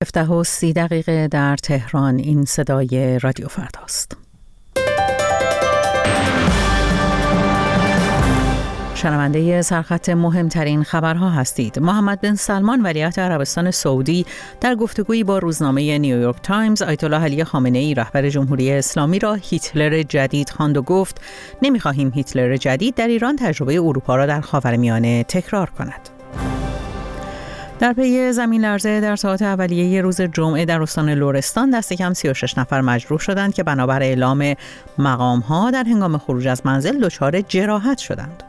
7:30 در تهران. این صدای رادیو فرداست. شنونده سرخط مهمترین خبرها هستید. محمد بن سلمان ولیعهد عربستان سعودی در گفتگویی با روزنامه نیویورک تایمز آیت الله علی خامنه‌ای رهبر جمهوری اسلامی را هیتلر جدید خواند و گفت نمی‌خواهیم هیتلر جدید در ایران تجربه اروپا را در خاورمیانه تکرار کند. در پی زمین لرزه در ساعات اولیه روز جمعه در استان لرستان دست کم 36 نفر مجروح شدند که بنابر اعلام مقام‌ها در هنگام خروج از منزل دچار جراحت شدند.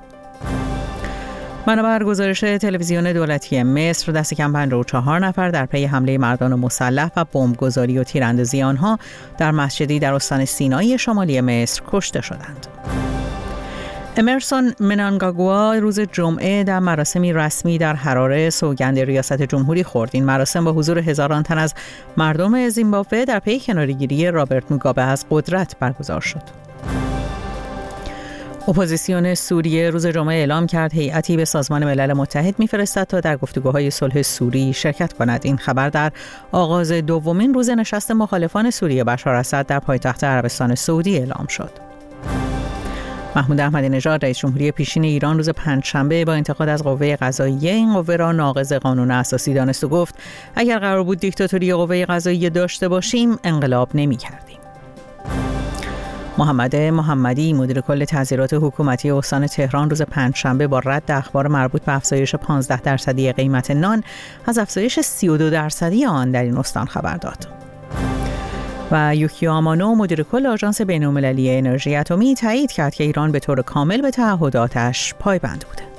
بنابر گزارش تلویزیون دولتی مصر دست کم 54 نفر در پی حمله مردان مسلح و بمبگذاری و تیراندازی آنها در مسجدی در استان سینای شمالی مصر کشته شدند. امرسون منانگاگوا روز جمعه در مراسمی رسمی در حراره سوگند ریاست جمهوری خورد. این مراسم با حضور هزاران تن از مردم زیمبابوه در پی کناره‌گیری رابرت موگابه از قدرت برگزار شد. اپوزیسیون سوریه روز جمعه اعلام کرد هیئتی به سازمان ملل متحد می‌فرستد تا در گفتگوهای صلح سوری شرکت کند. این خبر در آغاز دومین روز نشست مخالفان سوریه بشار اسد در پایتخت عربستان سعودی اعلام شد. محمود احمدی نژاد رئیس جمهوری پیشین ایران روز پنجشنبه با انتقاد از قوه قضاییه این قوه را ناقض قانون اساسی دانست و گفت اگر قرار بود دیکتاتوری قوه قضاییه داشته باشیم انقلاب نمی‌کردیم. محمد محمدی مدیر کل تحضیرات حکومتی استان تهران روز پنجشنبه با رد اخبار مربوط به افزایش 15% قیمت نان از افزایش 32% آن در این استان خبر داد. و یوکیو آمانو مدیر کل آژانس بین‌المللی انرژی اتمی تایید کرد که ایران به طور کامل به تعهداتش پایبند بوده.